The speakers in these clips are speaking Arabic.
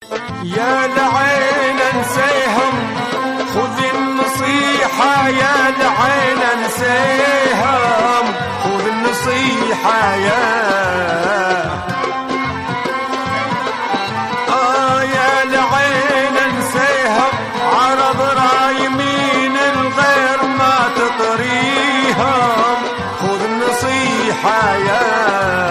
يا لعين انسيهم خذ النصيحة، يا لعين انسيهم خذ النصيحة يا لعين انسيهم عرض رايمين الغير ما تطريهم خذ النصيحة يا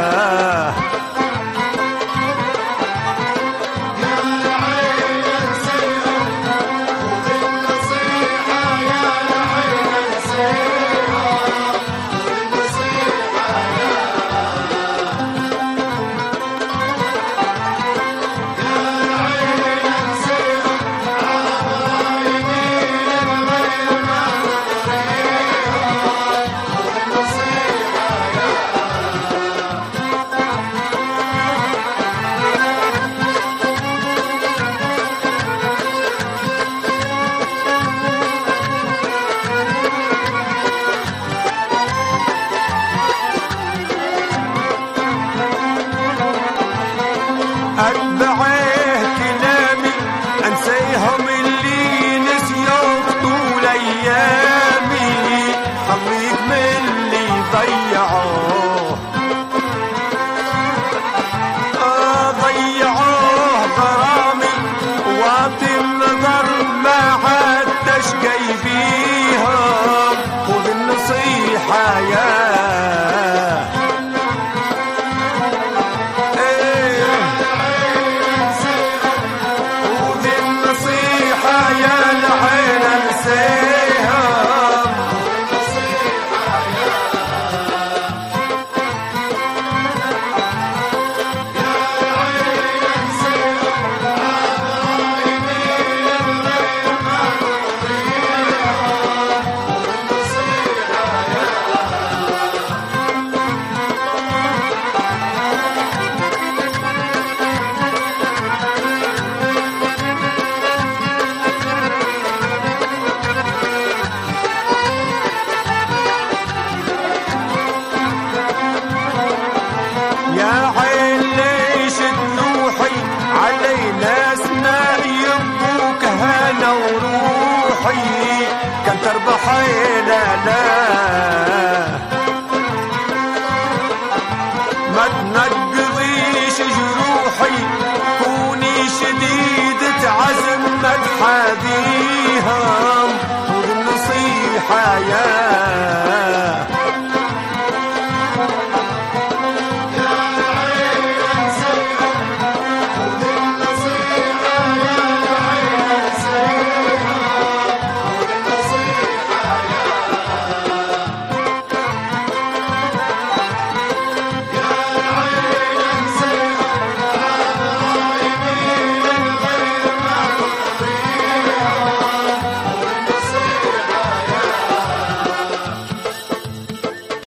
أتبعه كلامي أنسيهم اللي نسيوك طول أيامي، خليك من اللي ضيعوه ضيعوه غرامي واطي النظر ما عدتش جايبيهم خذ النصيحة يا كان تربحي لا ما تنقضيش جروحي، كوني شديدة عزم ما تحاذيها